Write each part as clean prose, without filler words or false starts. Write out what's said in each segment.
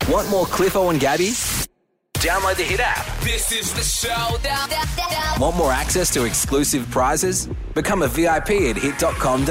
Want more Cliffo and Gabby? Download the Hit app. This is the showdown. Want more access to exclusive prizes? Become a VIP at hit.com.au.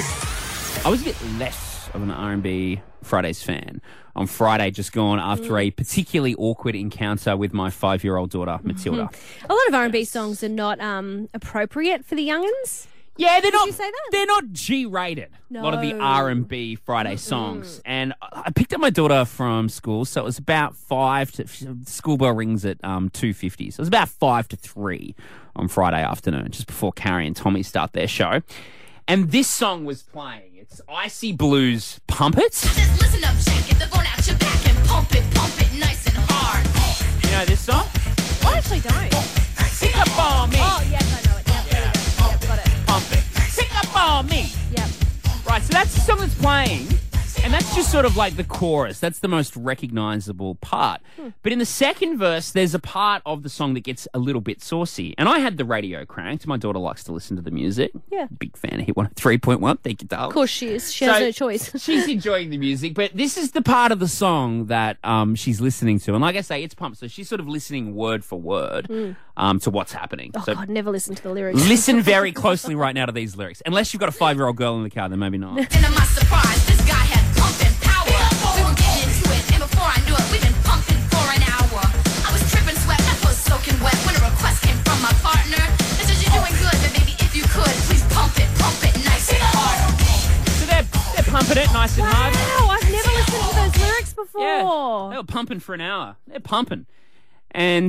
I was a bit less of an R&B Fridays fan on Friday, just gone after a particularly awkward encounter with my 5-year-old daughter, Matilda. A lot of R&B songs are not appropriate for the young'uns. Yeah, they're not. you say that? They're not G-rated. A lot of the No. R&B Friday songs, and I picked up my daughter from school, so it was about 5 to. School bell rings at 2:50, so it was about 5 to 3 on Friday afternoon, just before Carrie and Tommy start their show, and this song was playing. It's Icy Blues, "Pump It." Just listen up, shake it, the bone out your back and pump it nice and hard. You know this song? I actually don't. Pick up on me. Oh, yes, I know it. Yep, there we go. Yep, got it. Pump it. Pick up on me. Yep. Right, so that's the song that's playing, and that's just sort of like the chorus. That's the most recognisable part. But in the second verse, there's a part of the song that gets a little bit saucy. And I had the radio cranked. My daughter likes to listen to the music. Yeah. Big fan of Hit 103.1. Thank you, darling. Of course she is. She has no choice. She's enjoying the music, but this is the part of the song that she's listening to. And like I say, it's pumped, so she's sort of listening word for word to what's happening. Oh, So God, never listen to the lyrics. listen very closely right now to these lyrics. Unless you've got a 5-year-old girl in the car, then maybe not. And I'm not surprised, this guy had pumping power. We were getting into it, and before I knew it, we've been pumping for an hour. I was dripping sweat, I was soaking wet when a request came from my partner. It says you're doing good, but baby, if you could, please pump it nice and hard. So they're pumping it nice and hard. Wow, I've never listened to those lyrics before. Yeah, they were pumping for an hour. They're pumping. And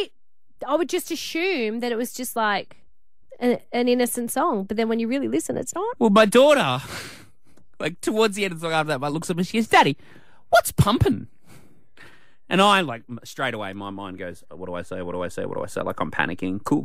I would just assume that it was just like an innocent song, but then when you really listen, it's not. well, my daughter, like towards the end of the song after that, looks at me, she goes, "Daddy, what's pumping?" And I, like, straight away, my mind goes, "What do I say? What do I say? What do I say?" Like I'm panicking. Cool.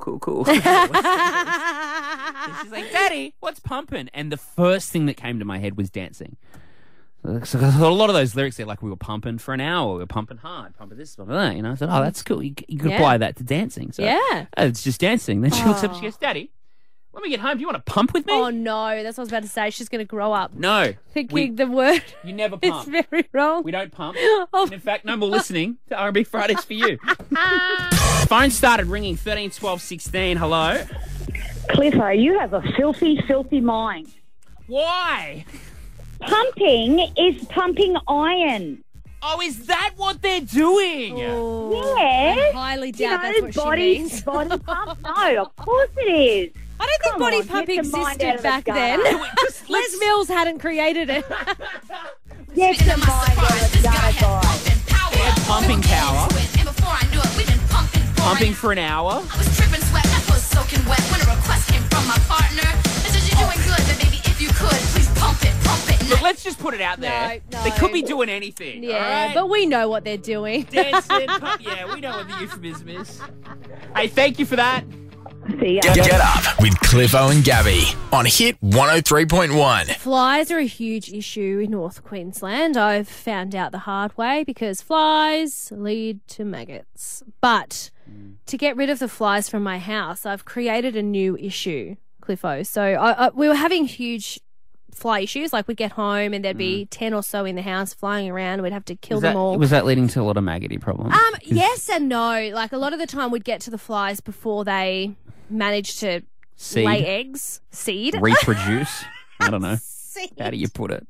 And she's like, "Daddy, what's pumping?" And the first thing that came to my head was dancing. So a lot of those lyrics, they're like, we were pumping for an hour, we were pumping hard, pumping this, pumping that, you know. I said, oh, that's cool. You could Yeah. apply that to dancing. So Yeah. it's just dancing. Then she looks up and she goes, "Daddy, when we get home, do you want to pump with me?" Oh, no, that's what I was about to say. She's going to grow up No. thinking the word You never is pump. very wrong. We don't pump. Oh. And in fact, no more listening to R&B Fridays for you. Phone started ringing 13, 12, 16. Hello. Cliffo, you have a filthy, filthy mind. Why? Pumping is pumping iron. Oh, is that what they're doing? Oh, Yes. I highly You doubt know, that's what body, she means. body pump. No, of course it is. I don't think Come body on, pumping get the mind out existed of the back then. gutter. Les Mills hadn't created it. Get And the I'm mind not out surprised, of this the guy gutter, had guys. pumping power. They had pumping We were getting power. into it, and before I knew it, we've been pumping For an hour? I was dripping sweat, I was soaking wet when a request came from my partner. It says you're doing good, but baby, if you could, please pump it Look, let's just put it out there. No. They could be doing anything. Yeah, all right? but we know what they're doing. Dancing, yeah, we know what the euphemism is. Hey, thank you for that. See ya. Get up with Cliffo and Gabby on Hit 103.1. Flies are a huge issue in North Queensland. I've found out the hard way because flies lead to maggots. But to get rid of the flies from my house, I've created a new issue, Cliffo. So we were having huge fly issues. Like we'd get home and there'd be 10 or so in the house flying around. We'd have to kill them all. Was that leading to a lot of maggoty problems? Yes and no. Like a lot of the time we'd get to the flies before they managed to Seed. lay eggs. Seed. Reproduce? I don't know. Seed. How do you put it?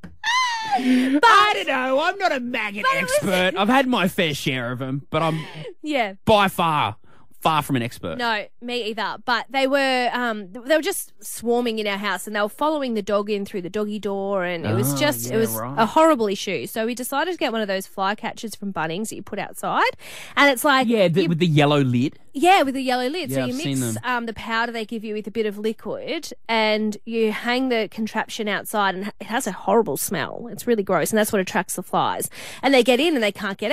I don't know. I'm not a maggot expert. I've had my fair share of them, but I'm Yeah. by far from an expert. No, me either. But they were just swarming in our house, and they were following the dog in through the doggy door, and it was just yeah, it was right. a horrible issue. So we decided to get one of those fly catchers from Bunnings that you put outside, and it's like Yeah, with the yellow lid. yeah, with a yellow lid. Yeah, so you I've seen mix them. the powder they give you with a bit of liquid, and you hang the contraption outside, and it has a horrible smell. It's really gross, and that's what attracts the flies. And they get in and they can't get out.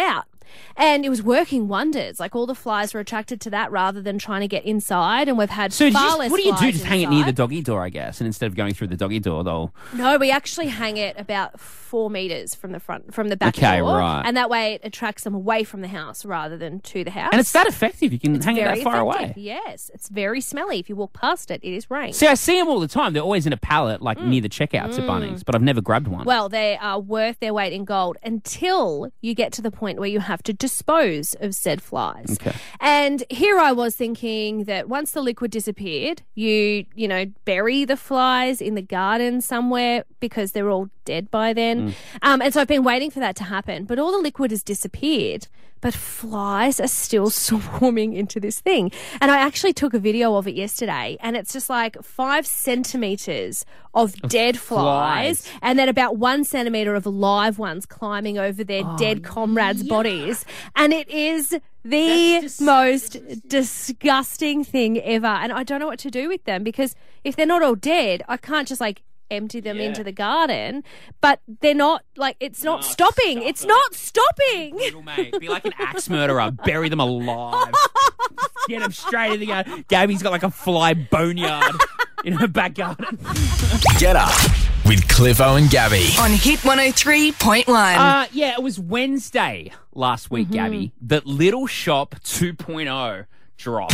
And it was working wonders. Like all the flies were attracted to that rather than trying to get inside. And we've had So far less what do you do? flies Just hang it near the inside. doggy door, I guess, and instead of going through the doggy door, they'll... No, we actually hang it about 4 meters from the back Okay, door. right. And that way it attracts them away from the house rather than to the house. And it's that effective. You can hang it that very far effective. away. Yes, it's very smelly. If you walk past it, it is rain. See, I see them all the time. They're always in a pallet, like near the checkouts at Bunnings, but I've never grabbed one. Well, they are worth their weight in gold until you get to the point where you have to dispose of said flies. Okay. And here I was thinking that once the liquid disappeared, you bury the flies in the garden somewhere because they're all dead by then. And so I've been waiting for that to happen. But all the liquid has disappeared. But flies are still swarming into this thing. And I actually took a video of it yesterday, and it's just like 5 centimetres of dead flies and then about 1 centimetre of live ones climbing over their dead comrades' bodies. And it is the most disgusting thing ever. And I don't know what to do with them because if they're not all dead, I can't just like empty them into the garden, but they're not like it's not stopping. It's not stopping. Brutal, mate. Be like an axe murderer. Bury them alive. Get them straight in the garden. Gabby's got like a fly boneyard in her back garden. Get up with Clivo and Gabby. On Hit 103.1. Yeah, it was Wednesday last week, Gabby, that Little Shop 2.0 dropped.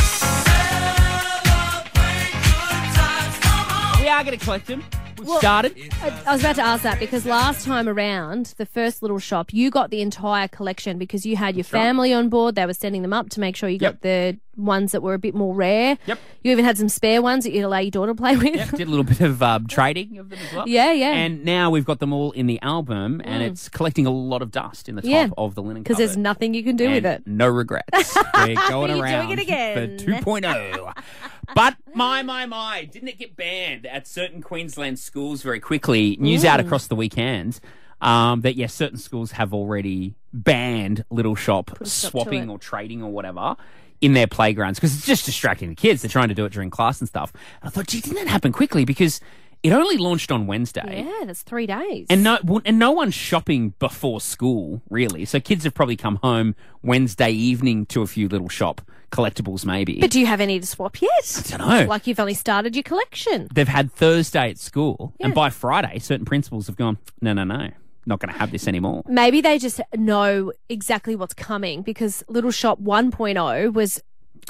We are going to collect them. We've started. I was about to ask that because last time around, the first Little Shop, you got the entire collection because you had your family on board. They were sending them up to make sure you got the ones that were a bit more rare. Yep. You even had some spare ones that you'd allow your daughter to play with. Yep, did a little bit of trading of them as well. Yeah, yeah. And now we've got them all in the album, and it's collecting a lot of dust in the top Yeah. of the linen Because cupboard. there's nothing you can do with it. No regrets. We're going You're around doing it again. for 2.0. But my, didn't it get banned at certain Queensland schools very quickly? News out across the weekend that, certain schools have already banned Little Shop stop to swapping it. or trading or whatever in their playgrounds because it's just distracting the kids. They're trying to do it during class and stuff. And I thought, gee, didn't that happen quickly? Because it only launched on Wednesday. Yeah, that's 3 days. And no one's shopping before school, really. So kids have probably come home Wednesday evening to a few Little Shop collectibles, maybe. But do you have any to swap yet? I don't know. Like you've only started your collection. They've had Thursday at school, and Yeah. by Friday, certain principals have gone, no, not going to have this anymore. Maybe they just know exactly what's coming because Little Shop 1.0 was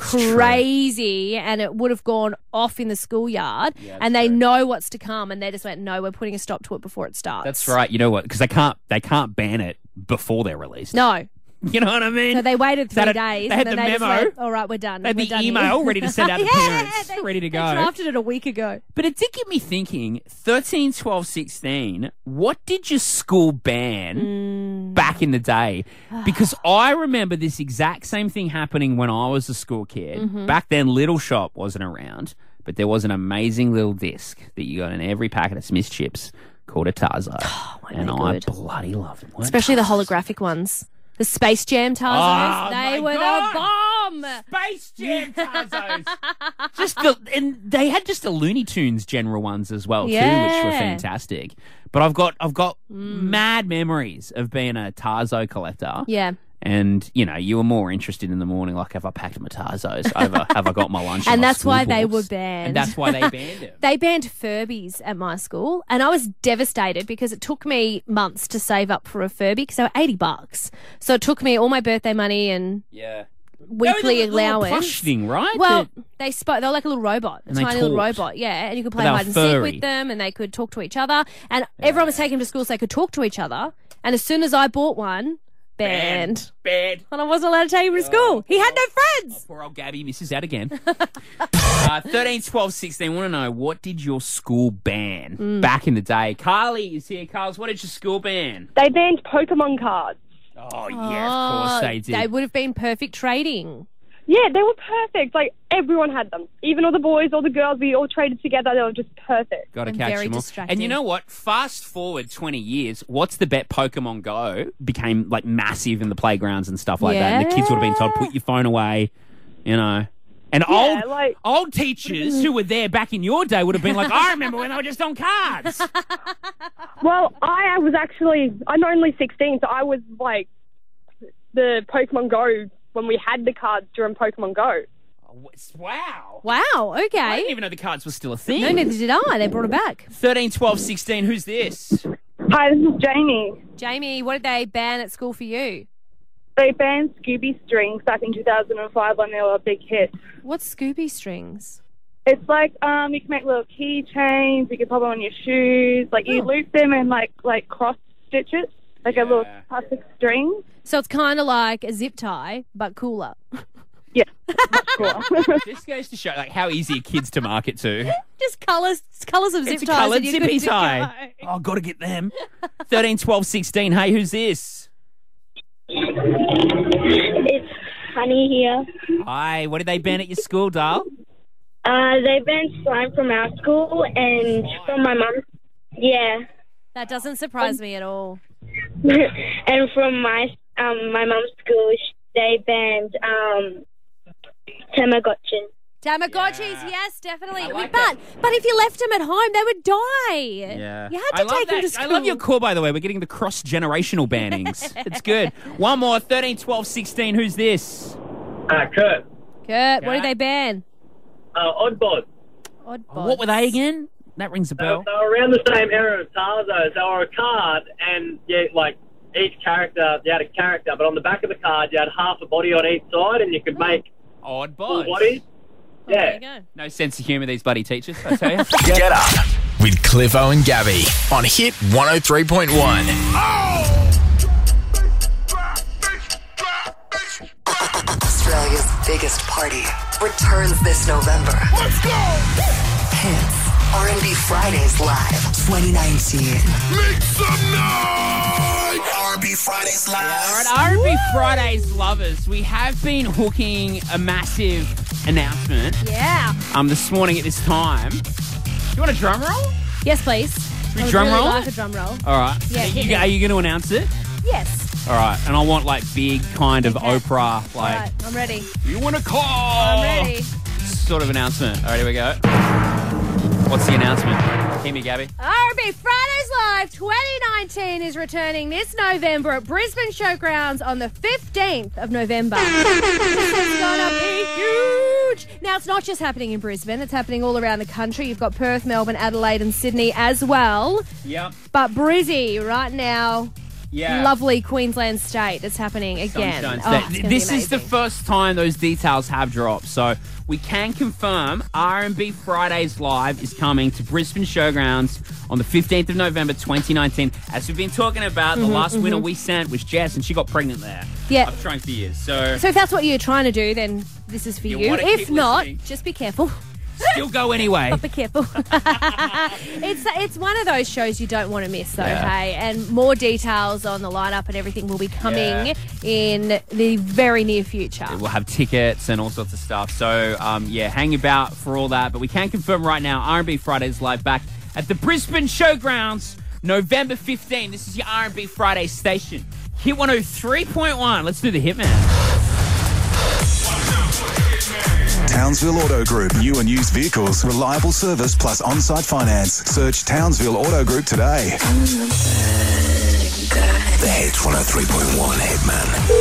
crazy and it would have gone off in the schoolyard and they know what's to come and they just went, no, we're putting a stop to it before it starts. That's right. You know what? Because they can't ban it before they're released. No. You know what I mean? So they waited 3 They days had and then the they just memo. went, all right, we're done. They had We're the done email here. ready to send out to parents, ready to go. They drafted it a week ago. But it did get me thinking, 13, 12, 16, what did your school ban back in the day? Because I remember this exact same thing happening when I was a school kid. Back then, Little Shop wasn't around, but there was an amazing little disc that you got in every packet of Smith's chips called a Tarzo. And I good? bloody loved it. Especially the holographic ones. The Space Jam Tarzos. Oh, they my were God. the bomb. Space Jam Tarzos. And they had just the Looney Tunes general ones as well too, which were Yeah. fantastic. But I've got mad memories of being a Tarzo collector. Yeah. And, you were more interested in the morning, like, have I packed my Tarzos? Have I got my lunch? And my that's why school they books? were banned. And that's why they banned them. They banned Furbies at my school, and I was devastated because it took me months to save up for a Furby because they were $80. So it took me all my birthday money and Yeah. weekly They were the little allowance. plush thing, right? Well, they were like a little robot, a And they tiny little talked. robot, yeah. And you could play they were hide and seek furry. with them, and they could talk to each other. And everyone was taking them to school so they could talk to each other. And as soon as I bought one, banned. Banned. And I wasn't allowed to take him to school. He had no friends. Poor old Gabby misses out again. 13, 12, 16. Want to know, what did your school ban back in the day? Carly is here. Carls, what did your school ban? They banned Pokemon cards. Oh, yeah, of course they did. They would have been perfect trading. Yeah, they were perfect. Like, everyone had them. Even all the boys, all the girls, we all traded together. They were just perfect. Got to And catch very them all. distracting. And you know what? Fast forward 20 years, what's the bet? Pokemon Go became like massive in the playgrounds and stuff like that. And the kids would have been told, put your phone away, And Yeah, like- old teachers who were there back in your day would have been like, I remember when they were just on cards. Well, I'm only 16, so I was like the Pokemon Go when we had the cards during Pokemon Go. Wow. Wow, I okay. didn't even know the cards were still a thing. No, neither did I. They brought it back. 13, 12, 16. Who's this? Hi, this is Jamie. Jamie, what did they ban at school for you? They banned Scooby strings back in 2005 when they were a big hit. What's Scooby strings? It's like you can make little keychains. You can pop them on your shoes. Like you loop them and like cross stitch it, like a little plastic string. So it's kind of like a zip tie, but cooler. Yeah, much cool. This goes to show like how easy are kids to market to. Just colours of zip It's a ties. coloured and you're zippy good to tie. go. Oh, got to get them. 13, 12, 16. Hey, who's this? It's Honey here. Hi, what did they ban at your school, Dale? They banned slime from our school and from my mum. Yeah. That doesn't surprise me at all. And from my mum's school, they banned Tamagotchi. Tamagotchis, yes, definitely. I like but if you left them at home, they would die. Yeah. You had to take them to school. I love your call, by the way. We're getting the cross-generational bannings. It's good. One more, 13, 12, 16. Who's this? Kurt. Kurt, what did they ban? Oddbod. Oddbods. What were they again? That rings a They bell. were around the same era as Tarzos. They were a card, and like each character, you had a character, but on the back of the card, you had half a body on each side, and you could make Odd full bods. bodies. There you Yeah. go. No sense of humour, these bloody teachers, I tell you. Get up with Cliffo and Gabby on Hit 103.1. Australia's biggest party returns this November. Let's go! Hits R&B Fridays Live 2019. Make some noise! R&B Fridays Live. All right, R&B Fridays lovers, we have been hooking a massive announcement Yeah. this morning at this time. Do you want a drum roll? Yes, please. we I would drum really roll? like a drum roll. All right. Yeah, hit you, me. are you going to announce it? Yes. All right. And I want like big kind of Okay. Oprah, All like, right, I'm ready. you want to call? I'm ready. Sort of announcement. All right, here we go. What's the announcement? Hear me, Gabby. R&B Fridays Live 2019 is returning this November at Brisbane Showgrounds on the 15th of November. This is going to be huge. Now, it's not just happening in Brisbane. It's happening all around the country. You've got Perth, Melbourne, Adelaide and Sydney as well. Yep. But Brizzy, right now, Yeah. lovely Queensland state, it's happening again. Sunshine Oh, State. it's gonna This be is the amazing. first time those details have dropped, so we can confirm R&B Fridays Live is coming to Brisbane Showgrounds on the 15th of November 2019. As we've been talking about, the last winner we sent was Jess, and she got pregnant there. Yeah. I've trained for years, so So if that's what you're trying to do, then this is for You you. wanna If keep not, listening. just be careful. still go anyway. Be careful. It's one of those shows you don't want to miss, though, Yeah. hey? And more details on the lineup and everything will be coming Yeah. in the very near future. We'll have tickets and all sorts of stuff. So, yeah, hang about for all that. But we can confirm right now, R&B Fridays live back at the Brisbane Showgrounds, November 15. This is your R&B Friday station. Hit 103.1. Let's do the Hitman. Townsville Auto Group. New and used vehicles, reliable service plus on-site finance. Search Townsville Auto Group today. The Hits 103.1 Hitman.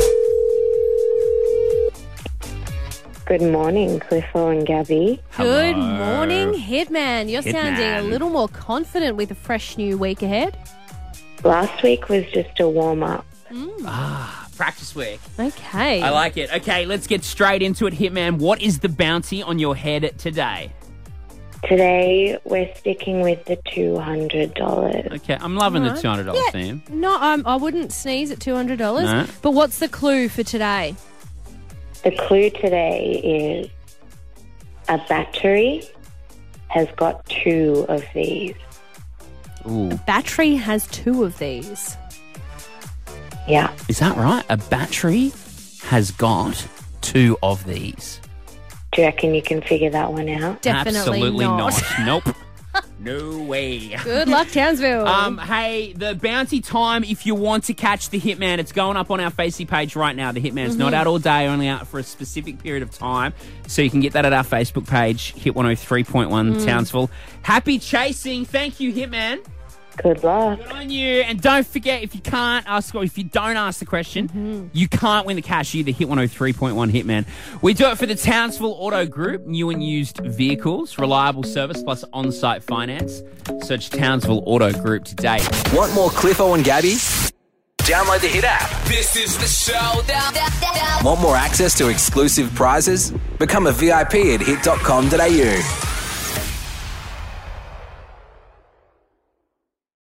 Good morning, Cliffo and Gabby. Good morning, Hitman. You're sounding a Hitman. little more confident with a fresh new week ahead. Last week was just a warm-up. Practice week. Okay. I like it. Okay, let's get straight into it, Hitman. What is the bounty on your head today? Today, we're sticking with the $200. Okay, I'm loving the $200 Yeah, theme. No, I wouldn't sneeze at $200. No. But what's the clue for today? The clue today is a battery has got 2 of these. Ooh. Battery has 2 of these. Yeah. Is that right? A battery has got 2 of these. Do you reckon you can figure that one out? Definitely Absolutely not. Nope. No way. Good luck, Townsville. Hey, the bounty time, if you want to catch the Hitman, it's going up on our Facey page right now. The Hitman's not out all day, only out for a specific period of time. So you can get that at our Facebook page, Hit 103.1 Townsville. Happy chasing. Thank you, Hitman. Good luck. Good on you. And don't forget, if you don't ask the question, you can't win the cash. You're the Hit 103.1 Hitman. We do it for the Townsville Auto Group, new and used vehicles, reliable service plus on-site finance. Search Townsville Auto Group today. Want more Cliffo and Gabby? Download the Hit app. This is the showdown. Want more access to exclusive prizes? Become a VIP at hit.com.au.